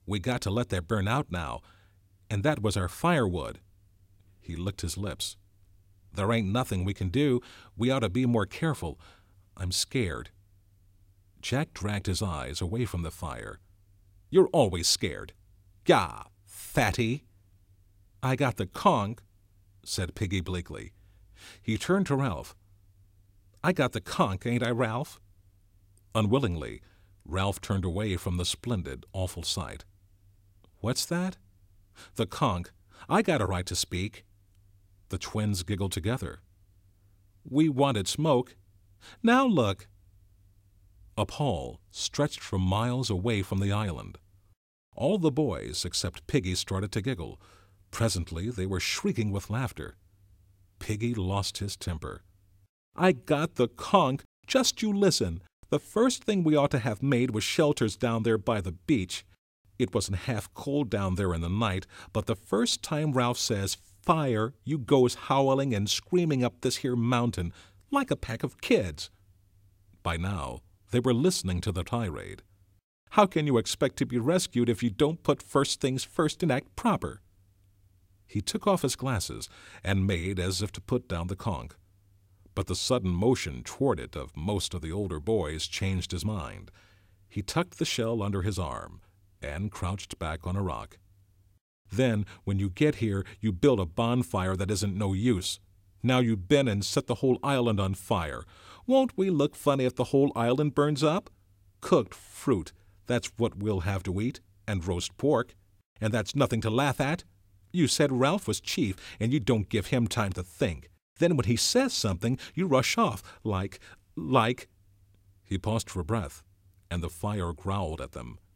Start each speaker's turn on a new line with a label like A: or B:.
A: We got to let that burn out now, and that was our firewood. He licked his lips. There ain't nothing we can do. We ought to be more careful. I'm scared. Jack dragged his eyes away from the fire. You're always scared. Yah, fatty. I got the conch, said Piggy bleakly. He turned to Ralph. I got the conch, ain't I, Ralph? Unwillingly, Ralph turned away from the splendid, awful sight. What's that? The conch. I got a right to speak. The twins giggled together. We wanted smoke. Now look. A pall stretched for miles away from the island. All the boys except Piggy started to giggle. Presently they were shrieking with laughter. Piggy lost his temper. I got the conch. Just you listen. The first thing we ought to have made was shelters down there by the beach. It wasn't half cold down there in the night, but the first time Ralph says, fire, you goes howling and screaming up this here mountain like a pack of kids. By now, they were listening to the tirade. How can you expect to be rescued if you don't put first things first and act proper? He took off his glasses and made as if to put down the conch. But the sudden motion toward it of most of the older boys changed his mind. He tucked the shell under his arm and crouched back on a rock. Then, when you get here, you build a bonfire that isn't no use. Now you've been and set the whole island on fire. Won't we look funny if the whole island burns up? Cooked fruit, that's what we'll have to eat, and roast pork. And that's nothing to laugh at. You said Ralph was chief, and you don't give him time to think. Then when he says something, you rush off, like... He paused for breath, and the fire growled at them,